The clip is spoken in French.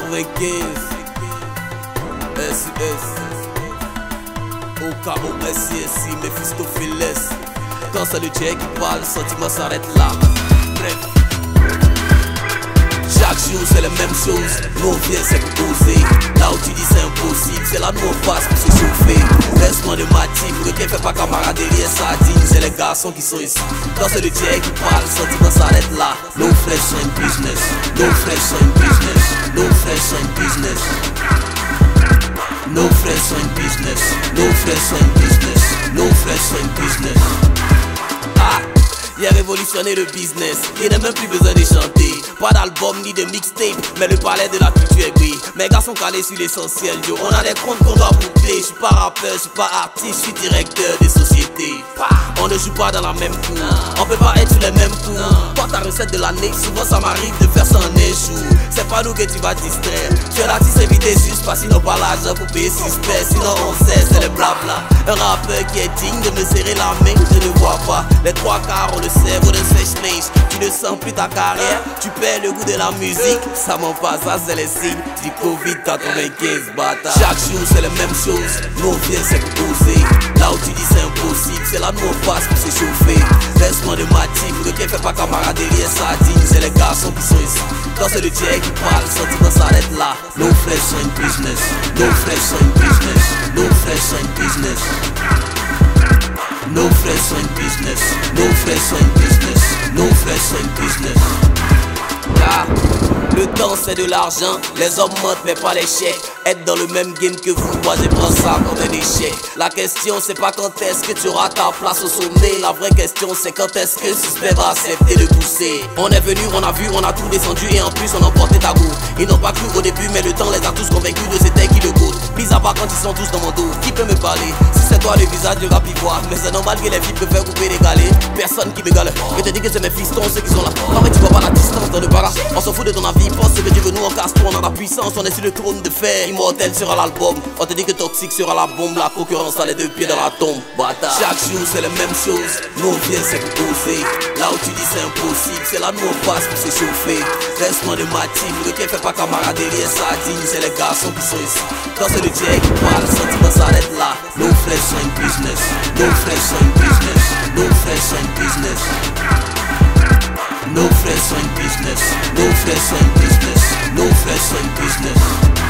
95 SUS OKOSISI Mephistopheles. Quand c'est le Dieu qui parle, le sentiment s'arrête là. Bref, chaque jour c'est la même chose. Nous on vient c'est pour poser. Là où tu dis c'est impossible, c'est là nous on passe pour se chauffer. Reste loin de ma team, requin fait pas camaraderie et sardine. C'est les garçons qui sont ici. Quand c'est le Dieu qui parle, le sentiment s'arrête là. No flesh in business, no flesh in business, no flesh in business. No flesh in business, no flesh in business, no flesh in business. Ah, il a révolutionné le business, il n'a même plus besoin de chanter. Pas d'album ni de mixtape, mais le palais de la culture est gris. Mes gars sont calés sur l'essentiel, yo. On a des comptes qu'on doit boucler. Je suis pas rappeur, je suis pas artiste, je suis directeur des sociétés. On ne joue pas dans la même cour, on peut pas être sur les mêmes coups. Toi ta recette de l'année, souvent ça m'arrive de faire ça en échoue. C'est pas nous que tu vas distraire. Tu es l'artiste invité juste parce qu'ils n'ont pas l'argent pour payer suspect. Sinon on sait, c'est le blabla. Un rappeur qui est digne de me serrer la main, je ne vois pas. Les trois quarts ont le cerveau d'un sèche-linge. Tu ne sens plus ta carrière, tu perds le goût de la musique. Ça m'en passe, ça c'est les signes du Covid-95 bâtard. Chaque jour c'est la même chose, nous on vient c'est pour poser. Là où tu dis c'est impossible, c'est là nous on passe pour se chauffer. Reste loin de ma team, requin fait pas camaraderie et sardine. C'est les garçons qui sont ici. Quand c'est le Dieu qui parle, le sentiment s'arrête là. No flesh in business, no flesh in business, no flesh in business. No flesh in business, no flesh in business, no flesh in business. Ah, le temps c'est de l'argent, les hommes mentent mais pas les chèques. Être dans le même game que vous, moi je prends ça comme un échec. La question c'est pas quand est-ce que tu auras ta place au sommet. La vraie question c'est quand est-ce que le suspect va accepter de pousser. On est venu, on a vu, on a tout descendu et en plus on a emporté ta goût. Ils n'ont pas cru au début mais le temps les a tous convaincus de c'était qui le goût. Mis à part quand ils sont tous dans mon dos, qui peut me parler? Si c'est toi le visage de rap ivoire, mais c'est normal que les filles préfèrent couper les galets. Personne qui me gale, je te dis que c'est mes fistons ceux qui sont là. En fait tu vois pas la distance dans le para. On s'en fout de ton avis, pense ce que tu veux, nous on casse tout, on a la puissance, on est sur le trône de fer. Immortel sera l'album, on te dit que toxique sera la bombe. La concurrence a les deux pieds dans la tombe, bâtard. Chaque jour c'est la même chose, nous on vient c'est pour poser. Là où tu dis c'est impossible, c'est là nous on passe pour se chauffer. Reste loin de ma team, requin fait pas camaraderie et sardine. C'est les garçons qui sont ici. Quand c'est le Dieu qui parle, le sentiment s'arrête là. No flesh in business, no flesh in business, no flesh in business. No flesh in business, no flesh in business, no flesh in business.